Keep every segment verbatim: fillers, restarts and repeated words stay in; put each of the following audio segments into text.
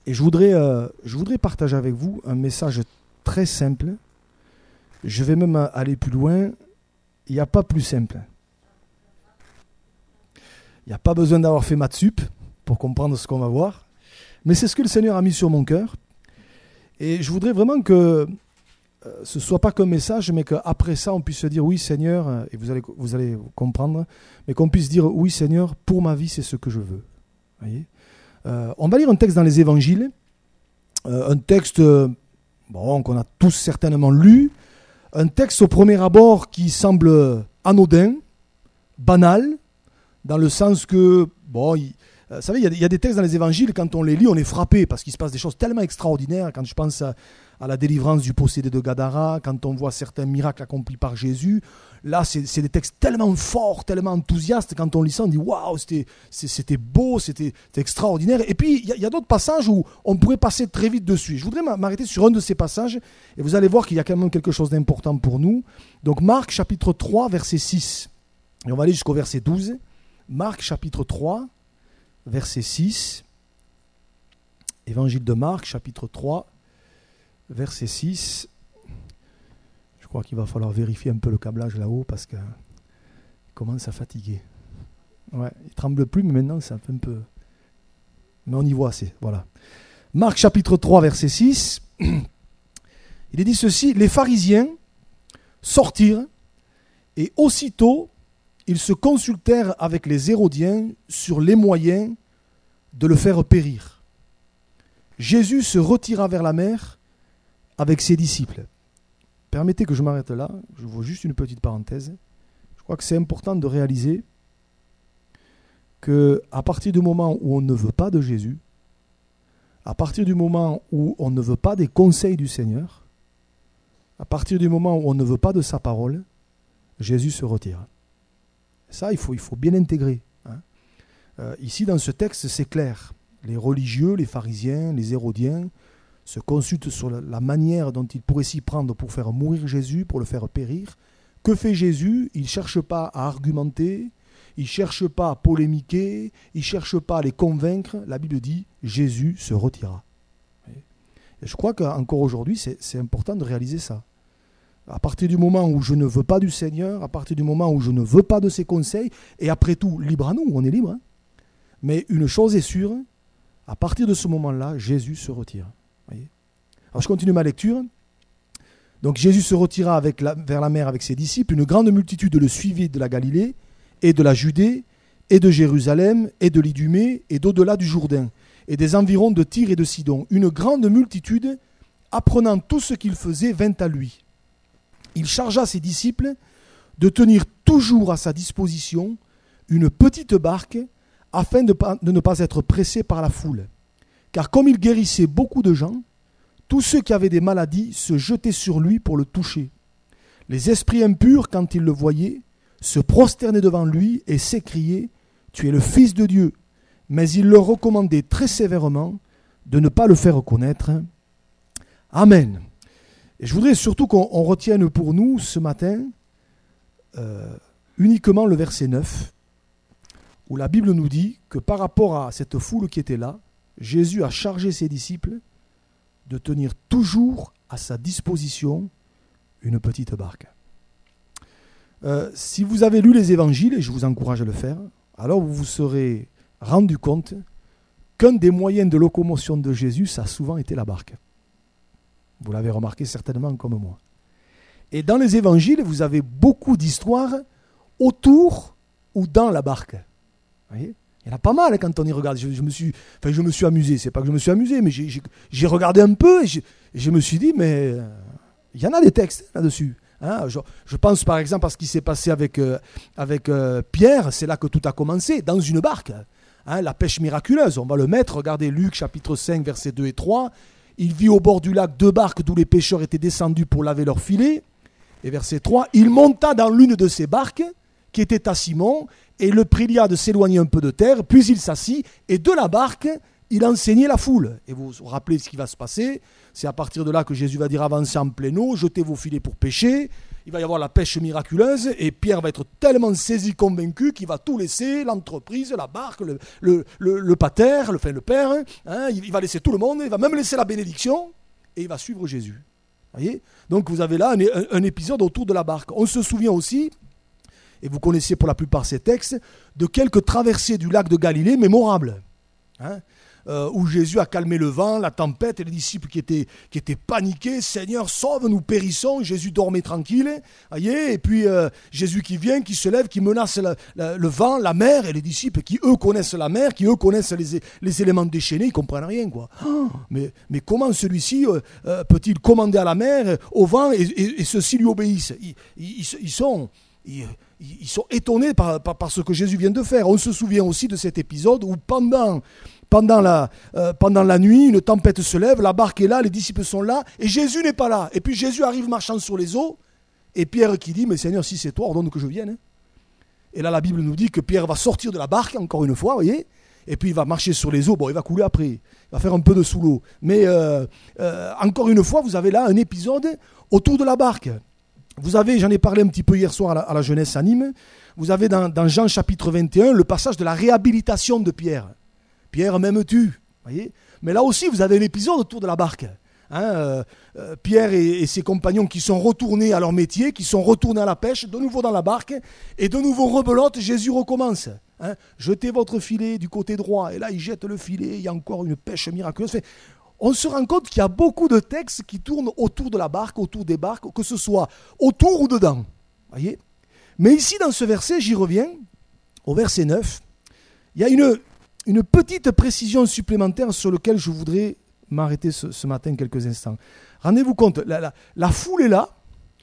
Et je voudrais, euh, je voudrais partager avec vous un message très simple. Je vais même aller plus loin. Il n'y a pas plus simple. Il n'y a pas besoin d'avoir fait maths sup pour comprendre ce qu'on va voir. Mais c'est ce que le Seigneur a mis sur mon cœur. Et je voudrais vraiment que euh, ce ne soit pas qu'un message, mais qu'après ça, on puisse se dire « Oui, Seigneur », et vous allez, vous allez comprendre, mais qu'on puisse dire « Oui, Seigneur, pour ma vie, c'est ce que je veux ». Voyez ? Euh, on va lire un texte dans les évangiles, euh, un texte euh, bon, qu'on a tous certainement lu, un texte au premier abord qui semble anodin, banal, dans le sens que, bon, il, euh, vous savez, il y, a, il y a des textes dans les évangiles, quand on les lit, on est frappé, parce qu'il se passe des choses tellement extraordinaires, quand je pense à, à la délivrance du possédé de Gadara, quand on voit certains miracles accomplis par Jésus, là, c'est, c'est des textes tellement forts, tellement enthousiastes, quand on lit ça, on dit « Waouh, c'était, c'était beau, c'était, c'était extraordinaire ». Et puis, il y, y a d'autres passages où on pourrait passer très vite dessus. Je voudrais m'arrêter sur un de ces passages, et vous allez voir qu'il y a quand même quelque chose d'important pour nous. Donc, Marc, chapitre trois, verset six. Et on va aller jusqu'au verset douze. Marc, chapitre trois, verset six. Évangile de Marc, chapitre trois, verset six. Je crois qu'il va falloir vérifier un peu le câblage là-haut parce qu'il commence à fatiguer. Ouais, il ne tremble plus, mais maintenant ça fait un peu... Mais on y voit assez, voilà. Marc chapitre trois, verset six. Il est dit ceci, les pharisiens sortirent et aussitôt ils se consultèrent avec les Hérodiens sur les moyens de le faire périr. Jésus se retira vers la mer avec ses disciples. Permettez que je m'arrête là, je vois juste une petite parenthèse. Je crois que c'est important de réaliser qu'à partir du moment où on ne veut pas de Jésus, à partir du moment où on ne veut pas des conseils du Seigneur, à partir du moment où on ne veut pas de sa parole, Jésus se retire. Ça, il faut, il faut bien intégrer. Hein. Euh, ici, dans ce texte, c'est clair. Les religieux, les pharisiens, les hérodiens se consultent sur la manière dont ils pourraient s'y prendre pour faire mourir Jésus, pour le faire périr. Que fait Jésus ? Il ne cherche pas à argumenter, il ne cherche pas à polémiquer, il ne cherche pas à les convaincre. La Bible dit « Jésus se retira ». Et je crois qu'encore aujourd'hui, c'est, c'est important de réaliser ça. À partir du moment où je ne veux pas du Seigneur, à partir du moment où je ne veux pas de ses conseils, et après tout, libre à nous, on est libre. Hein. Mais une chose est sûre, à partir de ce moment-là, Jésus se retire. Voyez. Alors je continue ma lecture. Donc Jésus se retira avec la, vers la mer avec ses disciples. Une grande multitude le suivit de la Galilée, et de la Judée, et de Jérusalem, et de l'Idumée, et d'au-delà du Jourdain, et des environs de Tyr et de Sidon. Une grande multitude, apprenant tout ce qu'il faisait, vint à lui. Il chargea ses disciples de tenir toujours à sa disposition une petite barque afin de, de ne pas être pressés par la foule. Car comme il guérissait beaucoup de gens, tous ceux qui avaient des maladies se jetaient sur lui pour le toucher. Les esprits impurs, quand ils le voyaient, se prosternaient devant lui et s'écriaient « Tu es le Fils de Dieu ». Mais il leur recommandait très sévèrement de ne pas le faire connaître. Amen. Et je voudrais surtout qu'on on retienne pour nous ce matin euh, uniquement le verset neuf, où la Bible nous dit que par rapport à cette foule qui était là, Jésus a chargé ses disciples de tenir toujours à sa disposition une petite barque. Euh, si vous avez lu les évangiles, et je vous encourage à le faire, alors vous vous serez rendu compte qu'un des moyens de locomotion de Jésus, ça a souvent été la barque. Vous l'avez remarqué certainement comme moi. Et dans les évangiles, vous avez beaucoup d'histoires autour ou dans la barque. Vous voyez ? Il y en a pas mal quand on y regarde. Je, je, me, suis, enfin, je me suis amusé. C'est pas que je me suis amusé, mais j'ai, j'ai, j'ai regardé un peu et, et je me suis dit, mais euh, il y en a des textes là-dessus. Hein, je, je pense par exemple à ce qui s'est passé avec, euh, avec euh, Pierre. C'est là que tout a commencé, dans une barque. Hein, la pêche miraculeuse, on va le mettre. Regardez Luc chapitre cinq, versets deux et trois. Il vit au bord du lac deux barques d'où les pêcheurs étaient descendus pour laver leurs filets. Et verset trois, il monta dans l'une de ces barques, qui était à Simon, et le pria de s'éloigner un peu de terre, puis il s'assit, et de la barque, il enseignait la foule. Et vous vous rappelez ce qui va se passer. C'est à partir de là que Jésus va dire avancez en pleine eau, jetez vos filets pour pêcher. Il va y avoir la pêche miraculeuse et Pierre va être tellement saisi, convaincu qu'il va tout laisser, l'entreprise, la barque, le, le, le, le pater, le, enfin, le père. Hein, il va laisser tout le monde, il va même laisser la bénédiction et il va suivre Jésus. Voyez ? Donc vous avez là un, un, un épisode autour de la barque. On se souvient aussi, et vous connaissez pour la plupart ces textes, de quelques traversées du lac de Galilée mémorables. Hein, euh, où Jésus a calmé le vent, la tempête, et les disciples qui étaient, qui étaient paniqués. Seigneur, sauve, nous périssons. Jésus dormait tranquille. Voyez, et puis euh, Jésus qui vient, qui se lève, qui menace la, la, le vent, la mer, et les disciples qui eux connaissent la mer, qui eux connaissent les, les éléments déchaînés, ils ne comprennent rien. Quoi. Oh, mais, mais comment celui-ci euh, euh, peut-il commander à la mer, au vent, et, et, et ceux-ci lui obéissent? ils, ils, ils sont... Ils, ils sont étonnés par, par, par ce que Jésus vient de faire. On se souvient aussi de cet épisode où pendant, pendant, la, euh, pendant la nuit, une tempête se lève, la barque est là, les disciples sont là, et Jésus n'est pas là. Et puis Jésus arrive marchant sur les eaux, et Pierre qui dit, mais Seigneur, si c'est toi, ordonne que je vienne. Et là, la Bible nous dit que Pierre va sortir de la barque, encore une fois, vous voyez, et puis il va marcher sur les eaux. Bon, il va couler après, il va faire un peu de sous l'eau. Mais euh, euh, encore une fois, vous avez là un épisode autour de la barque. Vous avez, j'en ai parlé un petit peu hier soir à la, à la jeunesse à Nîmes, vous avez dans, dans Jean chapitre vingt et un le passage de la réhabilitation de Pierre. Pierre, m'aimes-tu ? Voyez ? Mais là aussi, vous avez un épisode autour de la barque. Hein, euh, euh, Pierre et, et ses compagnons qui sont retournés à leur métier, qui sont retournés à la pêche, de nouveau dans la barque, et de nouveau rebelote, Jésus recommence. Hein, jetez votre filet du côté droit, et là il jette le filet, il y a encore une pêche miraculeuse. Enfin, on se rend compte qu'il y a beaucoup de textes qui tournent autour de la barque, autour des barques, que ce soit autour ou dedans. Voyez ? Mais ici, dans ce verset, j'y reviens, au verset neuf, il y a une, une petite précision supplémentaire sur laquelle je voudrais m'arrêter ce, ce matin quelques instants. Rendez-vous compte, la, la, la foule est là,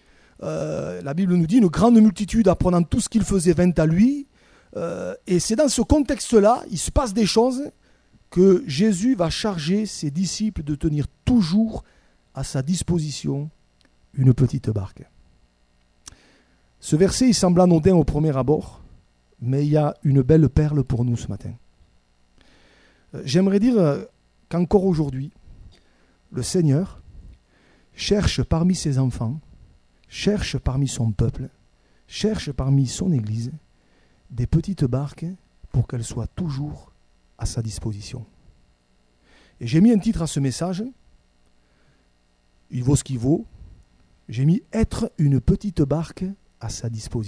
euh, la Bible nous dit, une grande multitude apprenant tout ce qu'il faisait vint à lui, euh, et c'est dans ce contexte-là, il se passe des choses que Jésus va charger ses disciples de tenir toujours à sa disposition une petite barque. Ce verset, il semble anodin au premier abord, mais il y a une belle perle pour nous ce matin. J'aimerais dire qu'encore aujourd'hui, le Seigneur cherche parmi ses enfants, cherche parmi son peuple, cherche parmi son Église des petites barques pour qu'elles soient toujours à sa disposition. Et j'ai mis un titre à ce message, il vaut ce qu'il vaut, j'ai mis « Être une petite barque à sa disposition ».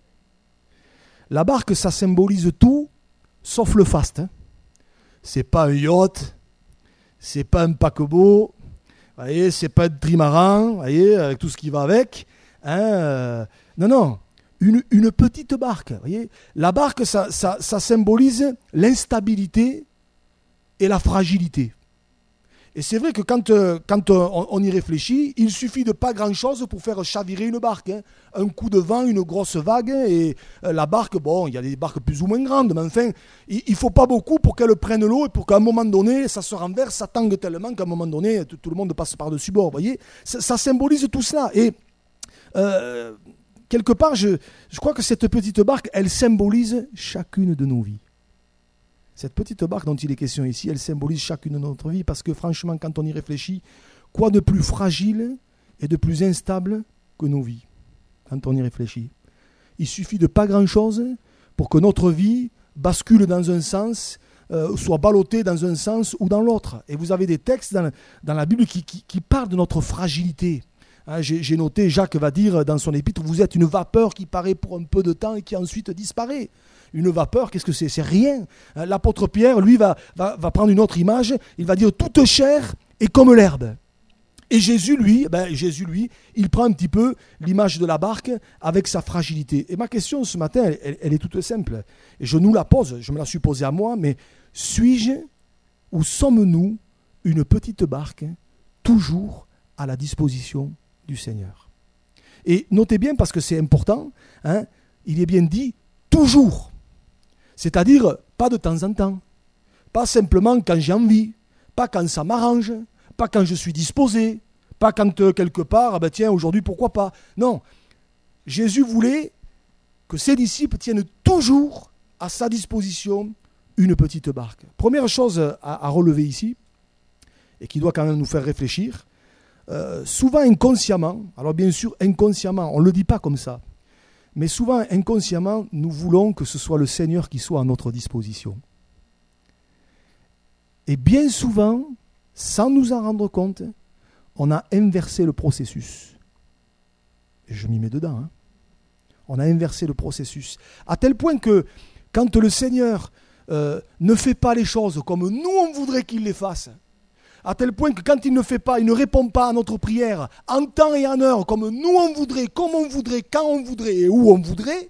La barque, ça symbolise tout, sauf le faste. Hein. C'est pas un yacht, c'est pas un paquebot, voyez, c'est pas un trimaran, voyez, avec tout ce qui va avec. Hein, euh, non, non. Une, une petite barque, voyez. La barque, ça, ça, ça symbolise l'instabilité et la fragilité. Et c'est vrai que quand, euh, quand on, on y réfléchit, il suffit de pas grand-chose pour faire chavirer une barque. Hein. Un coup de vent, une grosse vague, et euh, la barque, bon, il y a des barques plus ou moins grandes, mais enfin, il ne faut pas beaucoup pour qu'elle prenne l'eau et pour qu'à un moment donné, ça se renverse, ça tangue tellement qu'à un moment donné, tout, tout le monde passe par-dessus bord, voyez. Ça, ça symbolise tout cela. Et... Euh, Quelque part, je, je crois que cette petite barque, elle symbolise chacune de nos vies. Cette petite barque dont il est question ici, elle symbolise chacune de notre vie parce que franchement, quand on y réfléchit, quoi de plus fragile et de plus instable que nos vies, quand on y réfléchit. Il suffit de pas grand-chose pour que notre vie bascule dans un sens, euh, soit ballottée dans un sens ou dans l'autre. Et vous avez des textes dans, dans la Bible qui, qui, qui parlent de notre fragilité. Hein, j'ai, j'ai noté, Jacques va dire dans son épître, vous êtes une vapeur qui paraît pour un peu de temps et qui ensuite disparaît. Une vapeur, qu'est-ce que c'est ? C'est rien. Hein, l'apôtre Pierre, lui, va, va, va prendre une autre image, il va dire toute chair est comme l'herbe. Et Jésus, lui, ben, Jésus, lui, il prend un petit peu l'image de la barque avec sa fragilité. Et ma question ce matin, elle, elle, elle est toute simple. Et je nous la pose, je me la suis posée à moi, mais suis-je ou sommes-nous une petite barque toujours à la disposition du Seigneur. Et notez bien, parce que c'est important, hein, il est bien dit toujours. C'est-à-dire pas de temps en temps, pas simplement quand j'ai envie, pas quand ça m'arrange, pas quand je suis disposé, pas quand euh, quelque part, ah ben tiens, aujourd'hui pourquoi pas. Non, Jésus voulait que ses disciples tiennent toujours à sa disposition une petite barque. Première chose à, à relever ici, et qui doit quand même nous faire réfléchir, euh, souvent inconsciemment, alors bien sûr inconsciemment, on ne le dit pas comme ça, mais souvent inconsciemment, nous voulons que ce soit le Seigneur qui soit à notre disposition. Et bien souvent, sans nous en rendre compte, on a inversé le processus. Et je m'y mets dedans. Hein. On a inversé le processus. À tel point que quand le Seigneur euh, ne fait pas les choses comme nous on voudrait qu'il les fasse, à tel point que quand il ne fait pas, il ne répond pas à notre prière en temps et en heure, comme nous on voudrait, comme on voudrait, quand on voudrait et où on voudrait,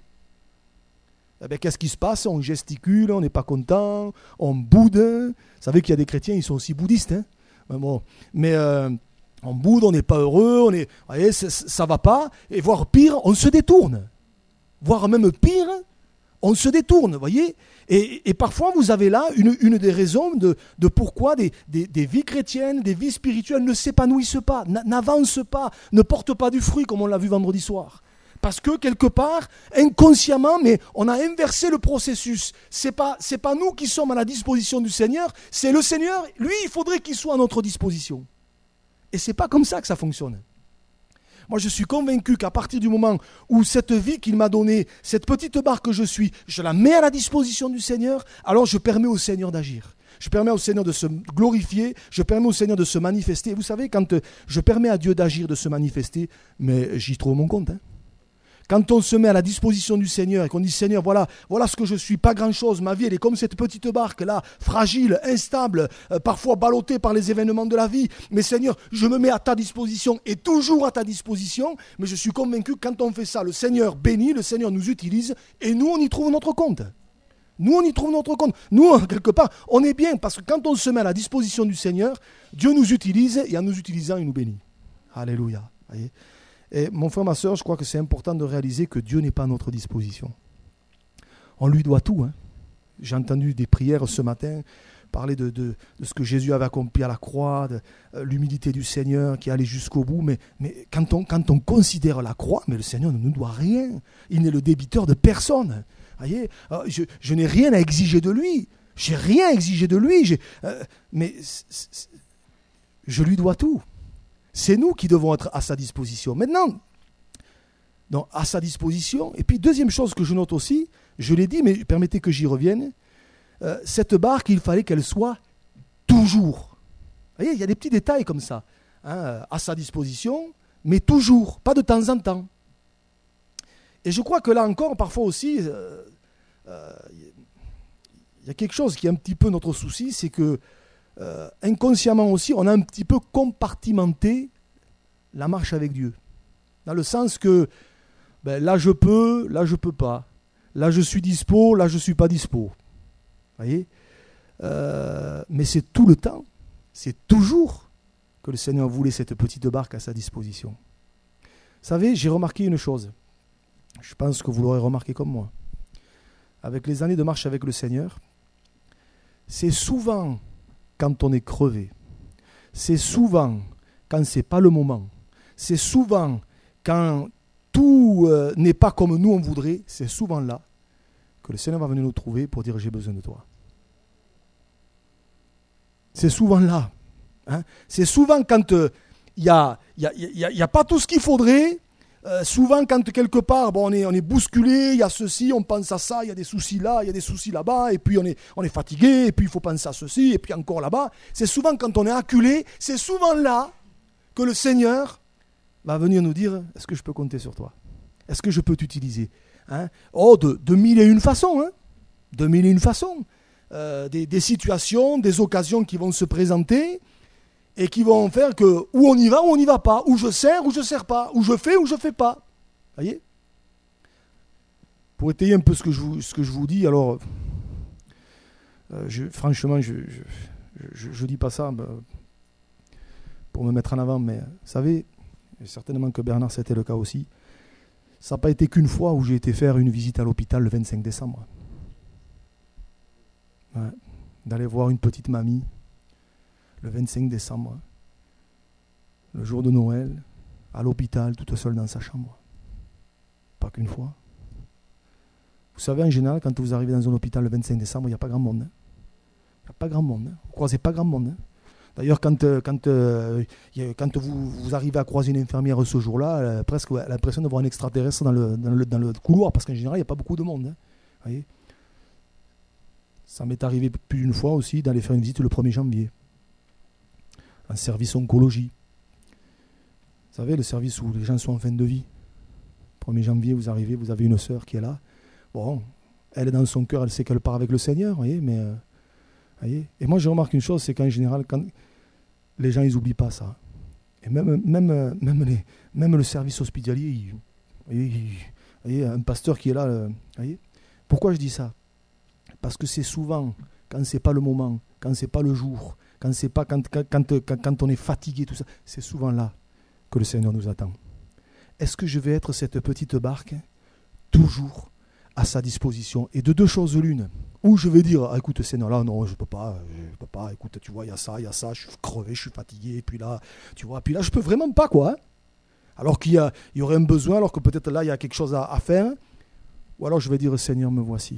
eh bien, qu'est-ce qui se passe? On gesticule, on n'est pas content, on boude. Vous savez qu'il y a des chrétiens, ils sont aussi bouddhistes. Hein, bon, mais euh, on boude, on n'est pas heureux, on est, vous voyez, ça ne va pas. Et voire pire, on se détourne. Voire même pire, on se détourne, vous voyez. Et, et parfois, vous avez là une, une des raisons de, de pourquoi des, des, des vies chrétiennes, des vies spirituelles ne s'épanouissent pas, n'avancent pas, ne portent pas du fruit, comme on l'a vu vendredi soir. Parce que quelque part, inconsciemment, mais on a inversé le processus. Ce n'est pas, c'est pas nous qui sommes à la disposition du Seigneur, c'est le Seigneur, lui, il faudrait qu'il soit à notre disposition. Et ce n'est pas comme ça que ça fonctionne. Moi, je suis convaincu qu'à partir du moment où cette vie qu'il m'a donnée, cette petite barque que je suis, je la mets à la disposition du Seigneur, alors je permets au Seigneur d'agir. Je permets au Seigneur de se glorifier, je permets au Seigneur de se manifester. Et vous savez, quand je permets à Dieu d'agir, de se manifester, mais j'y trouve mon compte. Hein. Quand on se met à la disposition du Seigneur et qu'on dit « Seigneur, voilà, voilà ce que je suis, pas grand-chose, ma vie elle est comme cette petite barque-là, fragile, instable, euh, parfois ballottée par les événements de la vie, mais Seigneur, je me mets à ta disposition et toujours à ta disposition, mais je suis convaincu que quand on fait ça, le Seigneur bénit, le Seigneur nous utilise et nous on y trouve notre compte. Nous on y trouve notre compte. Nous, quelque part, on est bien parce que quand on se met à la disposition du Seigneur, Dieu nous utilise et en nous utilisant, il nous bénit. Alléluia. Voyez. Et mon frère, ma soeur, je crois que c'est important de réaliser que Dieu n'est pas à notre disposition. On lui doit tout. Hein. J'ai entendu des prières ce matin parler de, de, de ce que Jésus avait accompli à la croix, de euh, l'humilité du Seigneur qui allait jusqu'au bout. Mais, mais quand, on, quand on considère la croix, mais le Seigneur ne nous doit rien. Il n'est le débiteur de personne. Voyez, je, je n'ai rien à exiger de lui. Je n'ai rien à exiger de lui. J'ai, euh, mais c'est, c'est, je lui dois tout. C'est nous qui devons être à sa disposition. Maintenant, donc, à sa disposition. Et puis, deuxième chose que je note aussi, je l'ai dit, mais permettez que j'y revienne, euh, cette barque, il fallait qu'elle soit toujours. Vous voyez, il y a des petits détails comme ça, hein, à sa disposition, mais toujours, pas de temps en temps. Et je crois que là encore, parfois aussi, euh, euh, il y a quelque chose qui est un petit peu notre souci, c'est que Euh, inconsciemment aussi, on a un petit peu compartimenté la marche avec Dieu. Dans le sens que ben, là je peux, là je peux pas. Là je suis dispo, là je suis pas dispo. Voyez euh, mais c'est tout le temps, c'est toujours que le Seigneur voulait cette petite barque à sa disposition. Vous savez, j'ai remarqué une chose. Je pense que vous l'aurez remarqué comme moi. Avec les années de marche avec le Seigneur, c'est souvent quand on est crevé, c'est souvent quand ce n'est pas le moment, c'est souvent quand tout euh, n'est pas comme nous on voudrait, c'est souvent là que le Seigneur va venir nous trouver pour dire j'ai besoin de toi. C'est souvent là. Hein. C'est souvent quand il euh, n'y a, y a, y a, y a pas tout ce qu'il faudrait. Euh, souvent, quand quelque part, bon, on est, on est bousculé, il y a ceci, on pense à ça, il y a des soucis là, il y a des soucis là-bas, et puis on est, on est fatigué, et puis il faut penser à ceci, et puis encore là-bas. C'est souvent quand on est acculé, c'est souvent là que le Seigneur va venir nous dire, est-ce que je peux compter sur toi? Est-ce que je peux t'utiliser? Hein? Oh, de, de mille et une façons, hein? de mille et une façons. Euh, des, des situations, des occasions qui vont se présenter, et qui vont faire que où on y va, ou on n'y va pas, où je sers, ou je ne sers pas, où je fais, ou je ne fais pas. Voyez ? Pour étayer un peu ce que je vous, ce que je vous dis, alors, euh, je, franchement, je ne dis pas ça bah, pour me mettre en avant, mais vous savez, certainement que Bernard, c'était le cas aussi, ça n'a pas été qu'une fois où j'ai été faire une visite à l'hôpital le vingt-cinq décembre. Ouais, d'aller voir une petite mamie, le vingt-cinq décembre, le jour de Noël, à l'hôpital, toute seule dans sa chambre. Pas qu'une fois. Vous savez, en général, quand vous arrivez dans un hôpital le vingt-cinq décembre, il n'y a pas grand monde. Hein. Il n'y a pas grand monde. Hein. Vous ne croisez pas grand monde. Hein. D'ailleurs, quand, quand, euh, quand vous, vous arrivez à croiser une infirmière ce jour-là, elle a presque ouais, l'impression de voir un extraterrestre dans le, dans le, dans le couloir, parce qu'en général, il n'y a pas beaucoup de monde. Hein. Vous voyez, ça m'est arrivé plus d'une fois aussi d'aller faire une visite le premier janvier, un service oncologie. Vous savez, le service où les gens sont en fin de vie. premier janvier, vous arrivez, vous avez une sœur qui est là. Bon, elle est dans son cœur, elle sait qu'elle part avec le Seigneur, vous voyez, mais... Euh, voyez, et moi, je remarque une chose, c'est qu'en général, quand les gens, ils n'oublient pas ça. Et même, même, même, les, même le service hospitalier, il, vous voyez, il, vous voyez, un pasteur qui est là, euh, vous voyez. Pourquoi je dis ça? Parce que c'est souvent, quand ce n'est pas le moment, quand ce n'est pas le jour, quand, c'est pas, quand, quand, quand, quand on est fatigué, tout ça, c'est souvent là que le Seigneur nous attend. Est-ce que je vais être cette petite barque toujours à sa disposition? Et de deux choses l'une. Ou je vais dire, ah, écoute Seigneur, là non, je peux pas, je peux pas, écoute, tu vois, il y a ça, il y a ça, je suis crevé, je suis fatigué, et puis là, tu vois, puis là, je peux vraiment pas, quoi. Hein, alors qu'il y, a, il y aurait un besoin, alors que peut-être là, il y a quelque chose à, à faire. Ou alors je vais dire, Seigneur, me voici.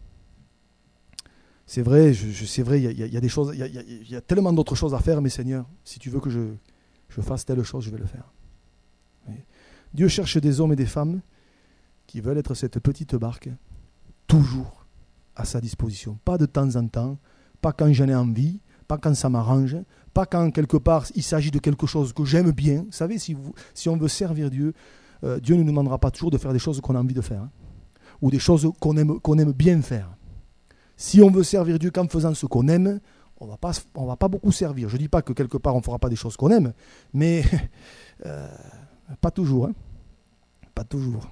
C'est vrai, je, je, c'est vrai, il y, a, il y a des choses, il y a, il y a tellement d'autres choses à faire, mais Seigneur, si tu veux que je, je fasse telle chose, je vais le faire. Oui. Dieu cherche des hommes et des femmes qui veulent être cette petite barque, toujours à sa disposition. Pas de temps en temps, pas quand j'en ai envie, pas quand ça m'arrange, pas quand quelque part il s'agit de quelque chose que j'aime bien. Vous savez, si, vous, si on veut servir Dieu, euh, Dieu ne nous demandera pas toujours de faire des choses qu'on a envie de faire, hein, ou des choses qu'on aime, qu'on aime bien faire. Si on veut servir Dieu qu'en faisant ce qu'on aime, on va pas, on va pas beaucoup servir. Je ne dis pas que quelque part on ne fera pas des choses qu'on aime, mais euh, pas toujours. Hein. Pas toujours.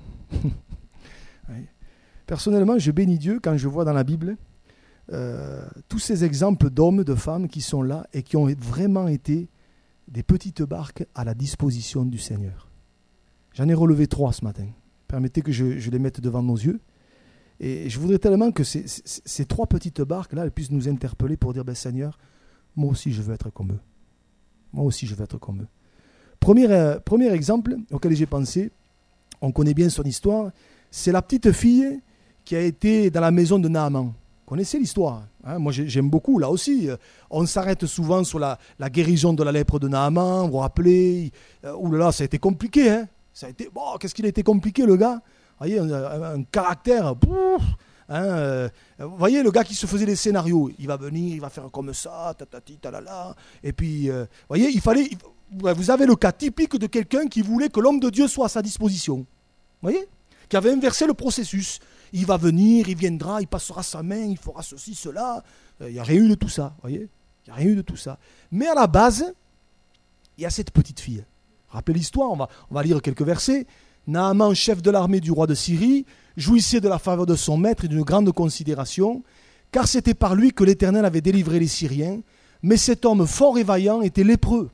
Oui. Personnellement, je bénis Dieu quand je vois dans la Bible euh, tous ces exemples d'hommes, de femmes qui sont là et qui ont vraiment été des petites barques à la disposition du Seigneur. J'en ai relevé trois ce matin. Permettez que je, je les mette devant nos yeux. Et je voudrais tellement que ces, ces, ces trois petites barques-là elles puissent nous interpeller pour dire, ben Seigneur, moi aussi je veux être comme eux. Moi aussi je veux être comme eux. Premier, euh, premier exemple auquel j'ai pensé, on connaît bien son histoire, c'est la petite fille qui a été dans la maison de Naaman. Vous connaissez l'histoire, hein? Moi j'aime beaucoup, là aussi. On s'arrête souvent sur la, la guérison de la lèpre de Naaman, vous vous rappelez, euh, ouh là là, ça a été compliqué. Hein? Ça a été, bon, qu'est-ce qu'il a été compliqué, le gars? Vous voyez, un, un, un caractère, pouf, hein, euh, vous voyez, le gars qui se faisait les scénarios, il va venir, il va faire comme ça, tatati, talala, et puis, euh, vous voyez, il fallait, il, vous avez le cas typique de quelqu'un qui voulait que l'homme de Dieu soit à sa disposition, vous voyez, qui avait inversé le processus. Il va venir, il viendra, il passera sa main, il fera ceci, cela. Il n'y a rien eu de tout ça, vous voyez. Il n'y a rien eu de tout ça. Mais à la base, il y a cette petite fille. Rappelez l'histoire, on va, on va lire quelques versets. Naaman, chef de l'armée du roi de Syrie, jouissait de la faveur de son maître et d'une grande considération, car c'était par lui que l'Éternel avait délivré les Syriens. Mais cet homme fort et vaillant était lépreux.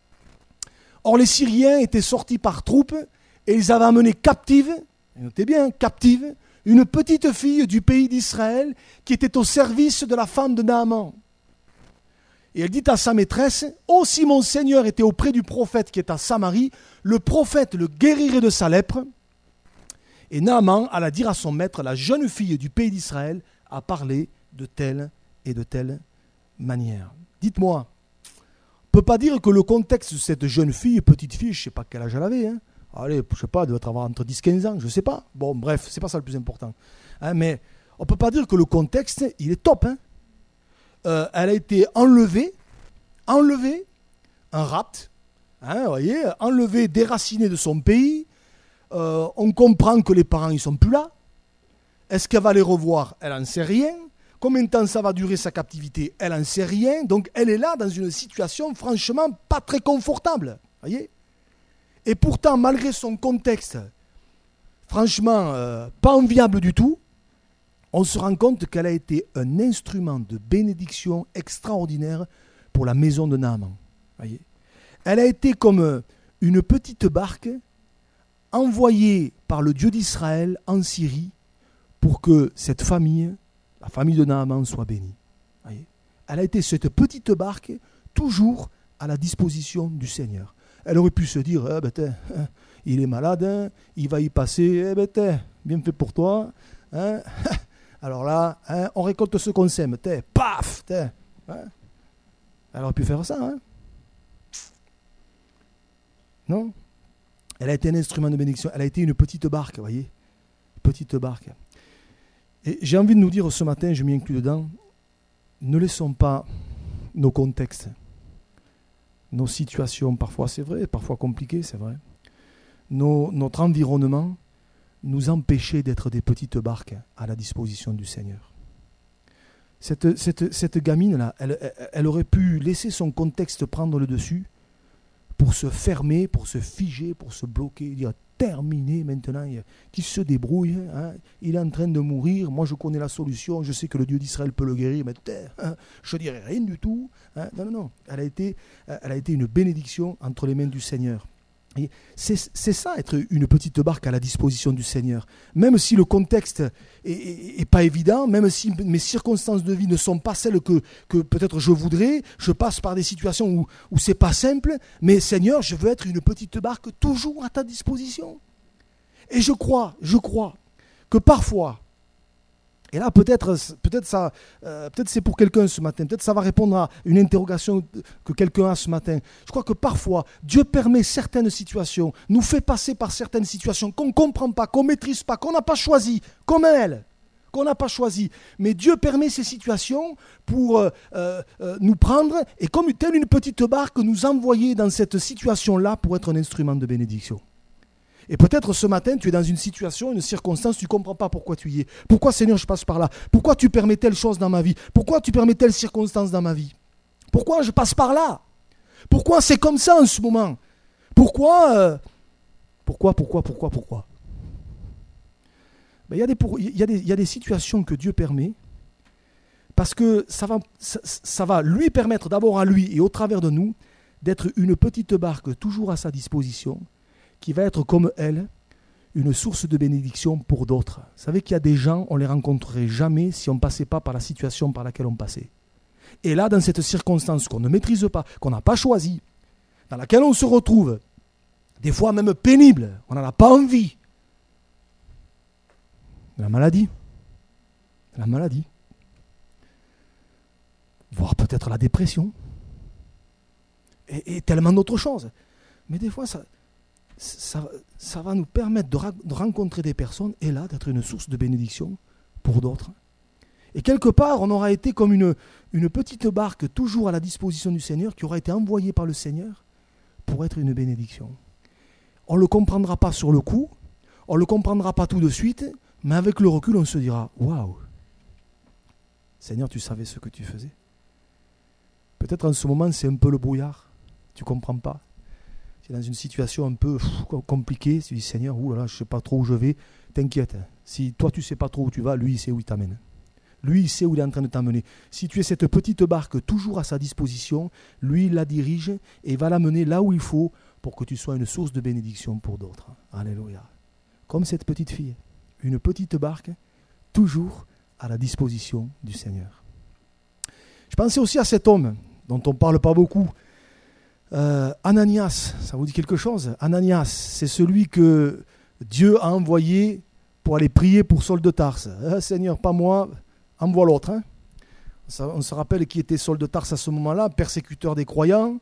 Or les Syriens étaient sortis par troupes et ils avaient amené captive, notez bien, captive, une petite fille du pays d'Israël qui était au service de la femme de Naaman. Et elle dit à sa maîtresse, « Oh, si mon Seigneur était auprès du prophète qui est à Samarie, le prophète le guérirait de sa lèpre. » Et Naaman alla dire à son maître, « La jeune fille du pays d'Israël a parlé de telle et de telle manière. » Dites-moi, on ne peut pas dire que le contexte de cette jeune fille, petite fille, je ne sais pas quel âge elle avait, hein, allez, je ne sais pas, elle doit avoir entre dix et quinze ans, je ne sais pas. Bon, bref, ce n'est pas ça le plus important. Hein, mais on ne peut pas dire que le contexte, il est top. Hein. Euh, elle a été enlevée, enlevée, un rapt, hein, vous voyez, enlevée, déracinée de son pays. Euh, on comprend que les parents, ils ne sont plus là. Est-ce qu'elle va les revoir? Elle n'en sait rien. Combien de temps ça va durer sa captivité? Elle n'en sait rien. Donc elle est là dans une situation franchement pas très confortable. Voyez. Et pourtant, malgré son contexte, franchement, euh, pas enviable du tout, on se rend compte qu'elle a été un instrument de bénédiction extraordinaire pour la maison de Naaman. Voyez. Elle a été comme une petite barque envoyée par le Dieu d'Israël en Syrie pour que cette famille, la famille de Naaman, soit bénie. Voyez. Elle a été cette petite barque toujours à la disposition du Seigneur. Elle aurait pu se dire, eh ben, il est malade, hein, il va y passer, eh ben, bien fait pour toi, Hein alors là, hein, on récolte ce qu'on sème. T'es, paf t'es, hein. Elle aurait pu faire ça. Hein non. Elle a été un instrument de bénédiction. Elle a été une petite barque, vous voyez. Petite barque. Et j'ai envie de nous dire ce matin, je m'y inclus dedans, ne laissons pas nos contextes, nos situations, parfois c'est vrai, parfois compliquées, c'est vrai, nos, notre environnement, nous empêcher d'être des petites barques à la disposition du Seigneur. Cette, cette, cette gamine-là, elle, elle, elle aurait pu laisser son contexte prendre le dessus pour se fermer, pour se figer, pour se bloquer, dire terminé maintenant, qu'il se débrouille, hein, il est en train de mourir, moi je connais la solution, je sais que le Dieu d'Israël peut le guérir, mais hein, je ne dirai rien du tout. Hein. Non, non, non, elle a, été, elle a été une bénédiction entre les mains du Seigneur. Et c'est, c'est ça, être une petite barque à la disposition du Seigneur. Même si le contexte n'est pas évident, même si mes circonstances de vie ne sont pas celles que, que peut-être je voudrais, je passe par des situations où, où ce n'est pas simple, mais Seigneur, je veux être une petite barque toujours à ta disposition. Et je crois, je crois que parfois, et là peut-être, peut-être, ça, euh, peut-être c'est pour quelqu'un ce matin, peut-être ça va répondre à une interrogation que quelqu'un a ce matin. Je crois que parfois, Dieu permet certaines situations, nous fait passer par certaines situations qu'on ne comprend pas, qu'on ne maîtrise pas, qu'on n'a pas choisi, comme elle, qu'on n'a pas choisi. Mais Dieu permet ces situations pour euh, euh, nous prendre et comme telle une petite barque, nous envoyer dans cette situation-là pour être un instrument de bénédiction. Et peut-être ce matin, tu es dans une situation, une circonstance, tu ne comprends pas pourquoi tu y es. Pourquoi, Seigneur, je passe par là? Pourquoi tu permets telle chose dans ma vie? Pourquoi tu permets telle circonstance dans ma vie? Pourquoi je passe par là? Pourquoi c'est comme ça en ce moment? Pourquoi euh, Pourquoi, pourquoi, pourquoi, pourquoi ben, y a des, pour, y a des, y a des situations que Dieu permet parce que ça va, ça, ça va lui permettre d'abord à lui et au travers de nous d'être une petite barque toujours à sa disposition qui va être comme elle, une source de bénédiction pour d'autres. Vous savez qu'il y a des gens, on ne les rencontrerait jamais si on ne passait pas par la situation par laquelle on passait. Et là, dans cette circonstance qu'on ne maîtrise pas, qu'on n'a pas choisie, dans laquelle on se retrouve, des fois même pénible, on n'en a pas envie. La maladie. La maladie. Voire peut-être la dépression. Et, et tellement d'autres choses. Mais des fois, ça... Ça, ça va nous permettre de, ra- de rencontrer des personnes et là d'être une source de bénédiction pour d'autres. Et quelque part, on aura été comme une, une petite barque toujours à la disposition du Seigneur qui aura été envoyée par le Seigneur pour être une bénédiction. On ne le comprendra pas sur le coup, on ne le comprendra pas tout de suite, mais avec le recul, on se dira « Waouh, Seigneur, tu savais ce que tu faisais ». Peut-être en ce moment, c'est un peu le brouillard, tu ne comprends pas. Tu es dans une situation un peu pff, compliquée, tu dis Seigneur, ouh là là, je ne sais pas trop où je vais, t'inquiète. Si toi tu ne sais pas trop où tu vas, lui il sait où il t'amène. Lui il sait où il est en train de t'amener. Si tu es cette petite barque toujours à sa disposition, lui il la dirige et va l'amener là où il faut pour que tu sois une source de bénédiction pour d'autres. Alléluia. Comme cette petite fille, une petite barque toujours à la disposition du Seigneur. Je pensais aussi à cet homme dont on ne parle pas beaucoup. Euh, Ananias, ça vous dit quelque chose? Ananias, c'est celui que Dieu a envoyé pour aller prier pour Saul de Tarse. Eh, Seigneur, pas moi, envoie l'autre. Hein. Ça, on se rappelle qui était Saul de Tarse à ce moment-là, persécuteur des croyants.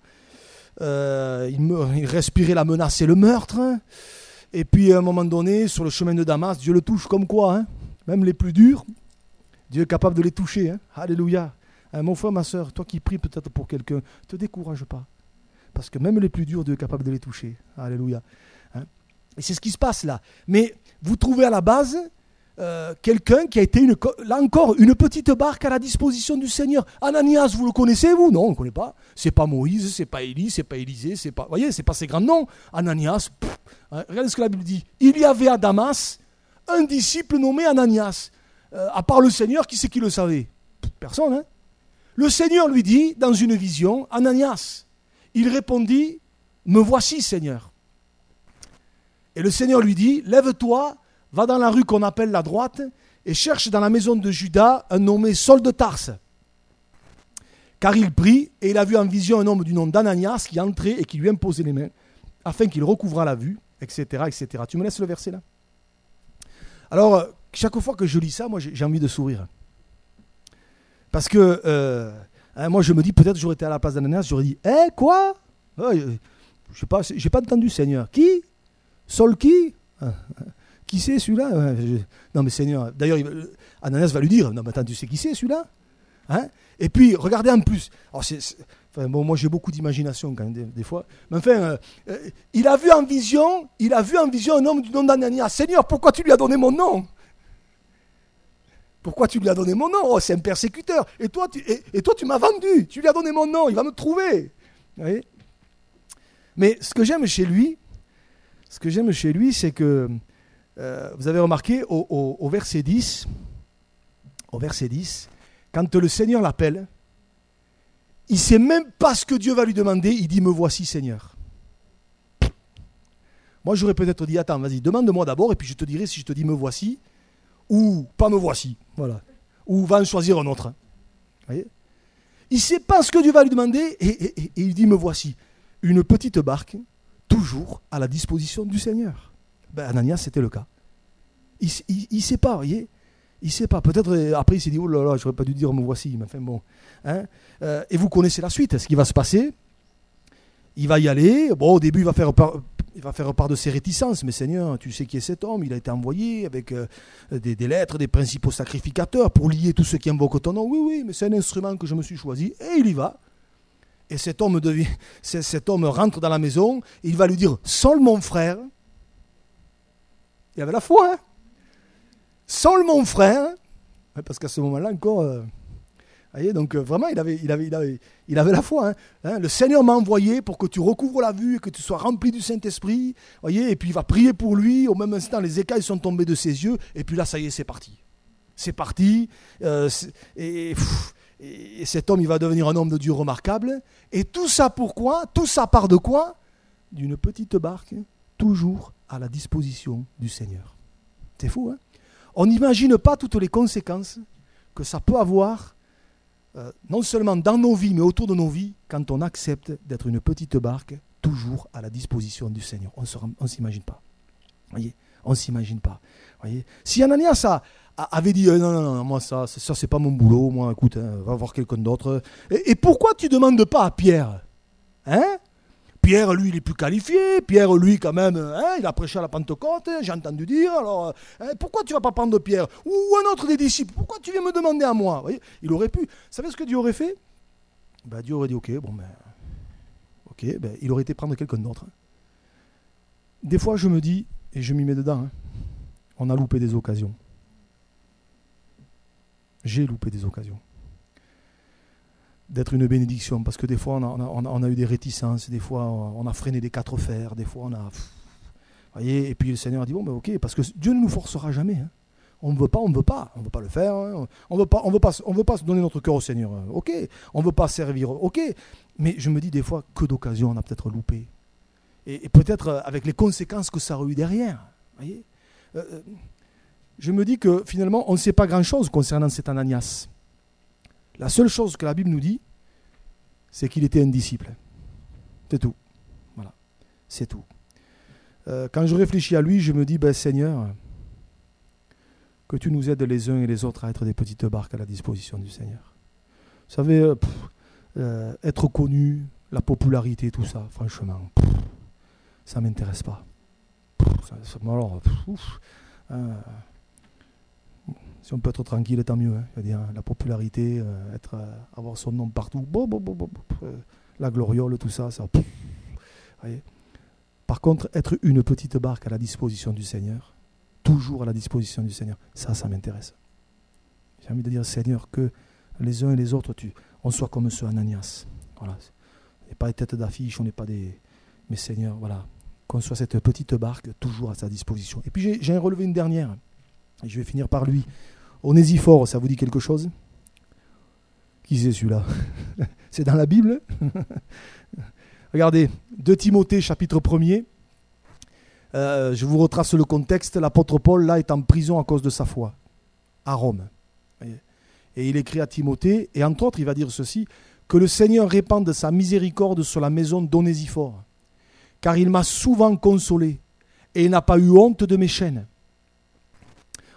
Euh, il, me, il respirait la menace et le meurtre. Hein. Et puis à un moment donné, sur le chemin de Damas, Dieu le touche comme quoi, hein. Même les plus durs, Dieu est capable de les toucher. Hein. Alléluia. Hein, mon frère, ma soeur, toi qui pries peut-être pour quelqu'un, ne te décourage pas. Parce que même les plus durs, Dieu est capable de les toucher. Alléluia. Hein? Et c'est ce qui se passe là. Mais vous trouvez à la base euh, quelqu'un qui a été, une, là encore, une petite barque à la disposition du Seigneur. Ananias, vous le connaissez, vous? Non, on ne le connaît pas. C'est pas Moïse, c'est pas Élie, c'est pas Élisée, c'est pas... Vous voyez, c'est pas ces grands noms. Ananias, pff, hein, regardez ce que la Bible dit. Il y avait à Damas un disciple nommé Ananias. Euh, à part le Seigneur, qui c'est qui le savait? Personne, hein? Le Seigneur lui dit, dans une vision, Ananias. Il répondit, « Me voici, Seigneur. » Et le Seigneur lui dit, « Lève-toi, va dans la rue qu'on appelle la droite, et cherche dans la maison de Judas un nommé Saul de Tarse. » Car il prie, et il a vu en vision un homme du nom d'Ananias qui entrait et qui lui imposait les mains, afin qu'il recouvrât la vue, et cetera, et cetera. Tu me laisses le verset là? Alors, chaque fois que je lis ça, moi, j'ai, j'ai envie de sourire. Parce que, euh, hein, moi, je me dis, peut-être j'aurais été à la place d'Ananias, j'aurais dit, eh, quoi ouais, je sais pas, j'ai pas entendu Seigneur. Qui Saul qui ah, Qui c'est celui-là ouais, je, Non, mais Seigneur, d'ailleurs, il, Ananias va lui dire, non, mais attends, tu sais qui c'est celui-là hein. Et puis, regardez en plus, alors c'est, c'est, enfin, bon, moi j'ai beaucoup d'imagination quand même des, des fois, mais enfin, euh, euh, il a vu en vision, il a vu en vision un homme du nom d'Ananias. Seigneur, pourquoi tu lui as donné mon nom? Pourquoi tu lui as donné mon nom? Oh, c'est un persécuteur. Et toi, tu, et, et toi, tu m'as vendu. Tu lui as donné mon nom, il va me trouver. Vous voyez? Mais ce que j'aime chez lui, ce que j'aime chez lui, c'est que, euh, vous avez remarqué, au, au, au verset dix, au verset dix, quand le Seigneur l'appelle, il ne sait même pas ce que Dieu va lui demander, il dit « Me voici, Seigneur ». Moi, j'aurais peut-être dit « Attends, vas-y, demande-moi d'abord, et puis je te dirai si je te dis « Me voici » ou « Pas me voici ». Voilà. Ou « Va en choisir un autre ». Vous voyez ? Il ne sait pas ce que Dieu va lui demander, et, et, et, et il dit « Me voici ». Une petite barque, toujours à la disposition du Seigneur. Ben, Ananias, c'était le cas. Il ne sait pas, vous voyez ? Il ne sait pas. Peut-être euh, après, il s'est dit, oh là là, je n'aurais pas dû dire, me voici. Mais enfin bon. Hein euh, et vous connaissez la suite. Ce qui va se passer, il va y aller. Bon, au début, il va faire part, il va faire part de ses réticences. Mais Seigneur, tu sais qui est cet homme? Il a été envoyé avec euh, des, des lettres des principaux sacrificateurs pour lier tous ceux qui invoquent ton nom. Oui, oui, mais c'est un instrument que je me suis choisi. Et il y va. Et cet homme, devient, cet homme rentre dans la maison. Et il va lui dire, Saul, mon frère. Il avait la foi, hein. Saul, mon frère, parce qu'à ce moment-là encore, euh, voyez, donc euh, vraiment, il avait, il avait, il avait, il avait la foi. Hein, hein, le Seigneur m'a envoyé pour que tu recouvres la vue et que tu sois rempli du Saint-Esprit. Voyez, et puis il va prier pour lui. Au même instant, les écailles sont tombées de ses yeux. Et puis là, ça y est, c'est parti. C'est parti. Euh, c'est, et, pff, et cet homme, il va devenir un homme de Dieu remarquable. Et tout ça pourquoi? Tout ça part de quoi? D'une petite barque, toujours à la disposition du Seigneur. C'est fou, hein? On n'imagine pas toutes les conséquences que ça peut avoir, euh, non seulement dans nos vies, mais autour de nos vies, quand on accepte d'être une petite barque, toujours à la disposition du Seigneur. On ne s'imagine pas. Voyez, on ne s'imagine pas. Voyez, si Ananias a, a, avait dit euh, non, non, non, moi ça, ça c'est pas mon boulot, moi écoute, hein, va voir quelqu'un d'autre. Et, et pourquoi tu ne demandes pas à Pierre? Hein? Pierre, lui, il est plus qualifié. Pierre, lui, quand même, hein, il a prêché à la Pentecôte, hein, j'ai entendu dire. Alors, hein, pourquoi tu ne vas pas prendre Pierre? Ou un autre des disciples? Pourquoi tu viens me demander à moi? Vous voyez, il aurait pu. Vous savez ce que Dieu aurait fait? Ben, Dieu aurait dit, ok, bon, ben, ok, ben, il aurait été prendre quelqu'un d'autre. Des fois, je me dis, et je m'y mets dedans, hein, on a loupé des occasions. J'ai loupé des occasions d'être une bénédiction, parce que des fois on a, on, a, on a eu des réticences, des fois on a freiné des quatre fers, des fois on a... Voyez, et puis le Seigneur a dit, bon ben ok, parce que Dieu ne nous forcera jamais. Hein. On ne veut pas, on ne veut pas, on ne veut pas le faire, hein. on ne veut pas, on veut pas, on veut pas se donner notre cœur au Seigneur, hein. Ok, on ne veut pas servir, ok, mais je me dis des fois, que d'occasions on a peut-être loupé, et, et peut-être avec les conséquences que ça aurait eu derrière. Voyez, euh, je me dis que finalement on ne sait pas grand-chose concernant cet Ananias. La seule chose que la Bible nous dit, c'est qu'il était un disciple. C'est tout. Voilà. C'est tout. Euh, quand je réfléchis à lui, je me dis, ben, Seigneur, que tu nous aides les uns et les autres à être des petites barques à la disposition du Seigneur. Vous savez, euh, pff, euh, être connu, la popularité, tout ça, franchement, pff, ça ne m'intéresse pas. Pff, ça, ça, alors, pff, ouf, hein, si on peut être tranquille, tant mieux. Hein. C'est-à-dire la popularité, euh, être, euh, avoir son nom partout, bon, bon, bon, bon, euh, la gloriole, tout ça. ça pff, voyez. Par contre, être une petite barque à la disposition du Seigneur, toujours à la disposition du Seigneur, ça, ça m'intéresse. J'ai envie de dire, Seigneur, que les uns et les autres, tu, on soit comme ce Ananias. Voilà. On n'est pas des têtes d'affiche, on n'est pas des... Mais Seigneur, voilà, qu'on soit cette petite barque toujours à sa disposition. Et puis j'ai, j'ai relevé une dernière. Et je vais finir par lui. Onésiphore, ça vous dit quelque chose? Qui c'est celui-là? C'est dans la Bible? Regardez, deux Timothée, chapitre premier. Euh, je vous retrace le contexte. L'apôtre Paul, là, est en prison à cause de sa foi, à Rome. Et il écrit à Timothée, et entre autres, il va dire ceci, que le Seigneur répande sa miséricorde sur la maison d'Onésiphore, car il m'a souvent consolé, et il n'a pas eu honte de mes chaînes.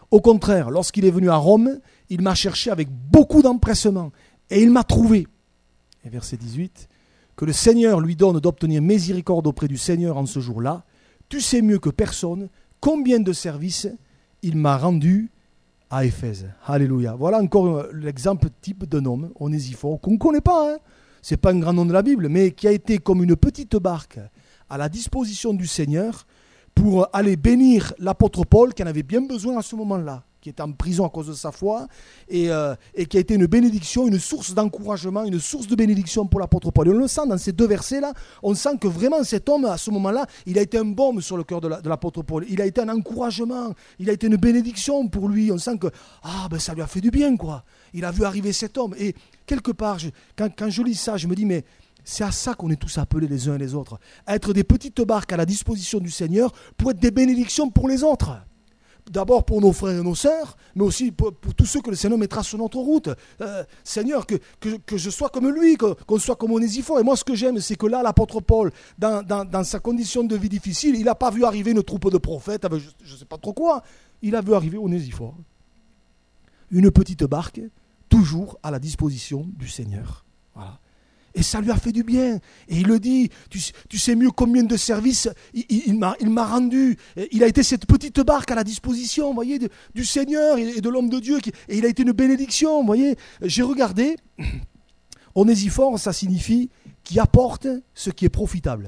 Au contraire, lorsqu'il est venu à Rome, il m'a cherché avec beaucoup d'empressement et il m'a trouvé. Et verset dix-huit, que le Seigneur lui donne d'obtenir miséricorde auprès du Seigneur en ce jour-là. Tu sais mieux que personne combien de services il m'a rendu à Éphèse. Alléluia. Voilà encore l'exemple type d'un homme, Onésiphore, qu'on ne connaît pas. Hein. Ce n'est pas un grand nom de la Bible, mais qui a été comme une petite barque à la disposition du Seigneur pour aller bénir l'apôtre Paul qui en avait bien besoin à ce moment-là, qui était en prison à cause de sa foi, et, euh, et qui a été une bénédiction, une source d'encouragement, une source de bénédiction pour l'apôtre Paul. Et on le sent dans ces deux versets-là, on sent que vraiment cet homme, à ce moment-là, il a été un baume sur le cœur de, la, de l'apôtre Paul. Il a été un encouragement, il a été une bénédiction pour lui. On sent que ah, ben, ça lui a fait du bien, quoi. Il a vu arriver cet homme. Et quelque part, je, quand, quand je lis ça, je me dis, mais c'est à ça qu'on est tous appelés les uns et les autres. À être des petites barques à la disposition du Seigneur pour être des bénédictions pour les autres. D'abord pour nos frères et nos sœurs, mais aussi pour, pour tous ceux que le Seigneur mettra sur notre route. Euh, Seigneur, que, que, que je sois comme lui, que, qu'on soit comme Onésiphore. Et moi, ce que j'aime, c'est que là, l'apôtre Paul, dans, dans, dans sa condition de vie difficile, il n'a pas vu arriver une troupe de prophètes avec je ne sais pas trop quoi. Il a vu arriver Onésiphore. Une petite barque, toujours à la disposition du Seigneur. Voilà. Et ça lui a fait du bien. Et il le dit, tu, tu sais mieux combien de services il, il, il, m'a, il m'a rendu. Il a été cette petite barque à la disposition, vous voyez, de, du Seigneur et de l'homme de Dieu. Qui, et il a été une bénédiction, vous voyez. J'ai regardé, Onésiphore, ça signifie qui apporte ce qui est profitable.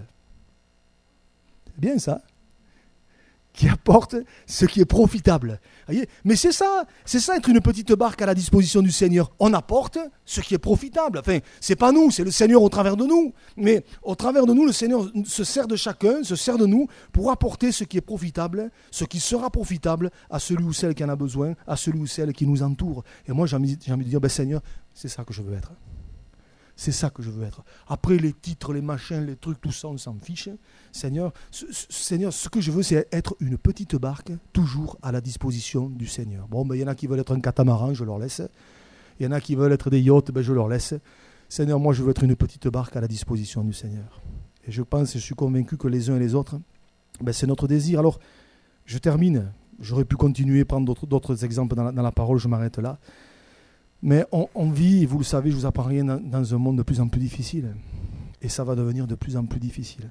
C'est bien ça. Qui apporte ce qui est profitable. Voyez, mais c'est ça, c'est ça être une petite barque à la disposition du Seigneur. On apporte ce qui est profitable. Enfin, c'est pas nous, c'est le Seigneur au travers de nous. Mais au travers de nous, le Seigneur se sert de chacun, se sert de nous pour apporter ce qui est profitable, ce qui sera profitable à celui ou celle qui en a besoin, à celui ou celle qui nous entoure. Et moi, j'ai envie, j'ai envie de dire, ben Seigneur, c'est ça que je veux être. C'est ça que je veux être. Après les titres, les machins, les trucs, tout ça, on s'en fiche. Seigneur, ce, ce, Seigneur, ce que je veux, c'est être une petite barque, toujours à la disposition du Seigneur. Bon, ben, il y en a qui veulent être un catamaran, je leur laisse. Il y en a qui veulent être des yachts, ben, je leur laisse. Seigneur, moi, je veux être une petite barque à la disposition du Seigneur. Et je pense, et je suis convaincu que les uns et les autres, ben, c'est notre désir. Alors, je termine. J'aurais pu continuer, prendre d'autres, d'autres exemples dans la, dans la parole, je m'arrête là. Mais on, on vit, et vous le savez, je ne vous apprends rien, dans, dans un monde de plus en plus difficile. Et ça va devenir de plus en plus difficile.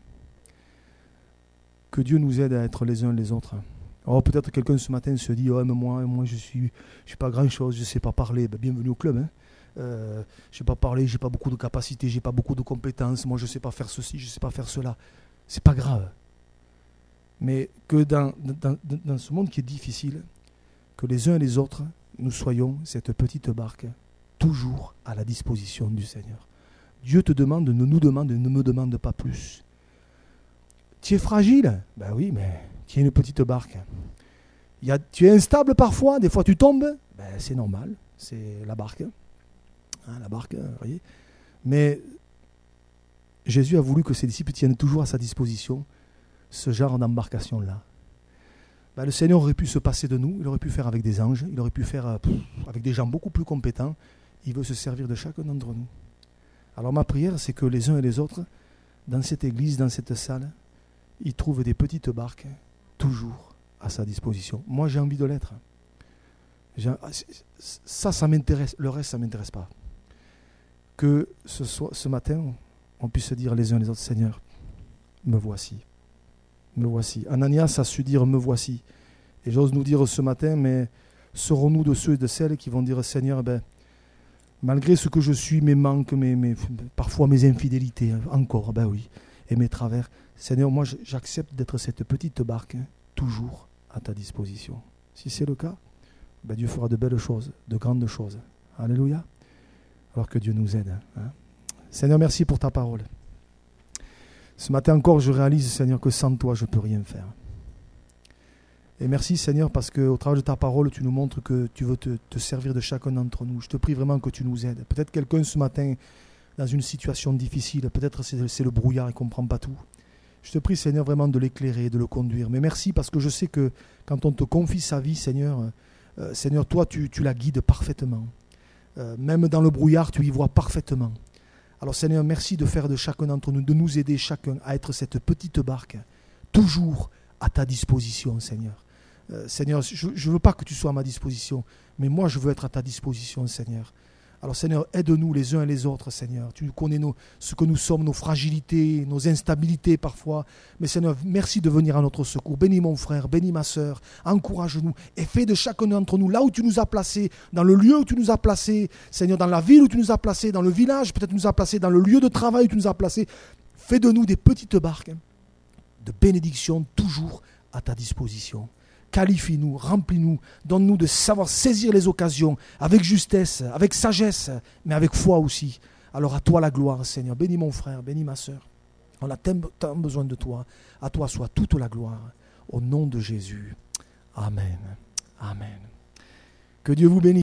Que Dieu nous aide à être les uns les autres. Alors peut-être quelqu'un ce matin se dit, oh, mais moi, moi je ne suis, je suis pas grand-chose, je ne sais pas parler. Ben, bienvenue au club. Hein. Euh, je ne sais pas parler, je n'ai pas beaucoup de capacités, je n'ai pas beaucoup de compétences, moi je ne sais pas faire ceci, je ne sais pas faire cela. Ce n'est pas grave. Mais que dans, dans, dans ce monde qui est difficile, que les uns et les autres, nous soyons cette petite barque, toujours à la disposition du Seigneur. Dieu te demande, ne nous demande, ne me demande pas plus. Tu es fragile? Ben oui, mais tu es une petite barque. Il y a, tu es instable parfois, des fois tu tombes, ben c'est normal, c'est la barque. Hein, la barque, vous voyez. Mais Jésus a voulu que ses disciples tiennent toujours à sa disposition ce genre d'embarcation-là. Ben, le Seigneur aurait pu se passer de nous, il aurait pu faire avec des anges, il aurait pu faire euh, pff, avec des gens beaucoup plus compétents. Il veut se servir de chacun d'entre nous. Alors ma prière, c'est que les uns et les autres, dans cette église, dans cette salle, ils trouvent des petites barques, toujours à sa disposition. Moi, j'ai envie de l'être. J'ai, ça, ça m'intéresse. Le reste, ça ne m'intéresse pas. Que ce, soit, ce matin, on puisse se dire les uns les autres, Seigneur, me voici. Me voici. Ananias a su dire me voici. Et j'ose nous dire ce matin, mais serons-nous de ceux et de celles qui vont dire Seigneur, ben, malgré ce que je suis, mes manques, mes, mes, parfois mes infidélités, encore, ben oui, et mes travers, Seigneur, moi j'accepte d'être cette petite barque, toujours à ta disposition. Si c'est le cas, ben Dieu fera de belles choses, de grandes choses. Alléluia. Alors que Dieu nous aide. Hein. Seigneur, merci pour ta parole. Ce matin encore, je réalise, Seigneur, que sans toi, je ne peux rien faire. Et merci, Seigneur, parce qu'au travers de ta parole, tu nous montres que tu veux te, te servir de chacun d'entre nous. Je te prie vraiment que tu nous aides. Peut-être quelqu'un ce matin, dans une situation difficile, peut-être c'est, c'est le brouillard, il ne comprend pas tout. Je te prie, Seigneur, vraiment de l'éclairer, de le conduire. Mais merci, parce que je sais que quand on te confie sa vie, Seigneur, euh, Seigneur, toi, tu, tu la guides parfaitement. Euh, même dans le brouillard, tu y vois parfaitement. Alors Seigneur, merci de faire de chacun d'entre nous, de nous aider chacun à être cette petite barque, toujours à ta disposition, Seigneur. Euh, Seigneur, je ne veux pas que tu sois à ma disposition, mais moi je veux être à ta disposition, Seigneur. Alors Seigneur, aide-nous les uns et les autres, Seigneur. Tu connais nos, ce que nous sommes, nos fragilités, nos instabilités parfois. Mais Seigneur, merci de venir à notre secours. Bénis mon frère, bénis ma sœur, encourage-nous et fais de chacun d'entre nous là où tu nous as placés, dans le lieu où tu nous as placés, Seigneur, dans la ville où tu nous as placés, dans le village peut-être tu nous as placés, dans le lieu de travail où tu nous as placés. Fais de nous des petites barques de bénédiction toujours à ta disposition. Qualifie-nous, remplis-nous, donne-nous de savoir saisir les occasions avec justesse, avec sagesse, mais avec foi aussi. Alors à toi la gloire, Seigneur. Bénis mon frère, bénis ma sœur. On a tant besoin de toi. À toi soit toute la gloire. Au nom de Jésus. Amen. Amen. Que Dieu vous bénisse.